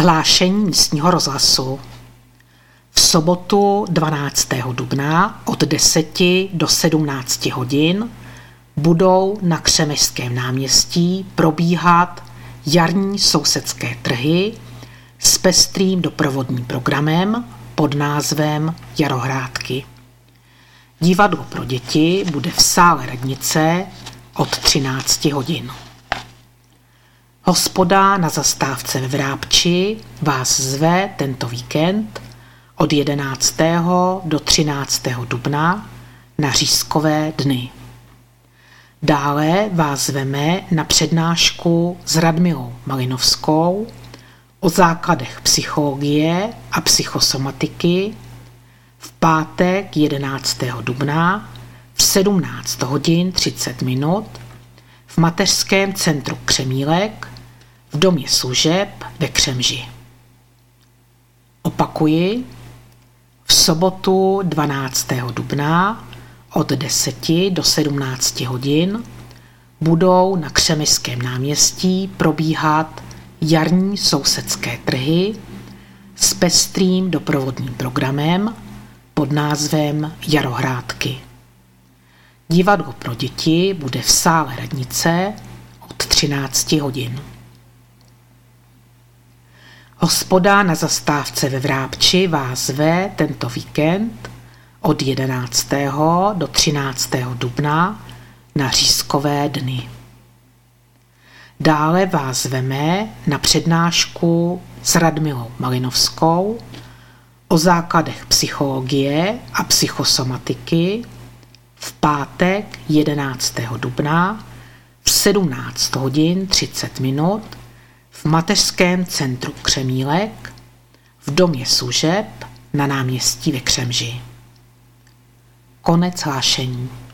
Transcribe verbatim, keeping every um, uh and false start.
Hlášení místního rozhlasu. V sobotu dvanáctého dubna od deseti do sedmnácti hodin budou na Křemežském náměstí probíhat jarní sousedské trhy s pestrým doprovodným programem pod názvem Jarohrádky. Divadlo pro děti bude v sále Radnice od třinácti hodin. Hospoda na zastávce ve Vrápči vás zve tento víkend od jedenáctého do třináctého dubna na Řízkové dny. Dále vás zveme na přednášku s Radmilou Malinovskou o základech psychologie a psychosomatiky v pátek jedenáctého dubna v sedmnáct hodin třicet minut v mateřském centru Křemílek v domě služeb ve Křemži. Opakuji, v sobotu dvanáctého dubna od deseti do sedmnácti hodin budou na Křemežském náměstí probíhat jarní sousedské trhy s pestrým doprovodným programem pod názvem Jarohrádky. Divadlo pro děti bude v sále Radnice od třinácti hodin. Hospoda na zastávce ve Vrápči vás zve tento víkend od jedenáctého do třináctého dubna na Řízkové dny. Dále vás zveme na přednášku s Radmilou Malinovskou o základech psychologie a psychosomatiky v pátek jedenáctého dubna v sedmnáct hodin třicet minut v mateřském centru Křemílek v domě služeb na náměstí ve Křemži. Konec hlášení.